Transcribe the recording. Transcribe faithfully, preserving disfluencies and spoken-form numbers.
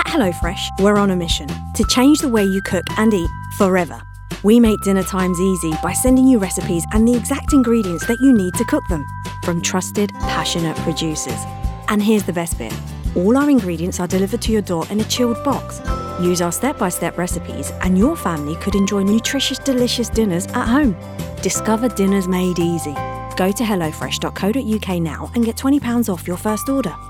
At HelloFresh, we're on a mission to change the way you cook and eat forever. We make dinner times easy by sending you recipes and the exact ingredients that you need to cook them from trusted, passionate producers. And here's the best bit. All our ingredients are delivered to your door in a chilled box. Use our step-by-step recipes and your family could enjoy nutritious, delicious dinners at home. Discover dinners made easy. Go to hello fresh dot co dot uk now and get twenty pounds off your first order.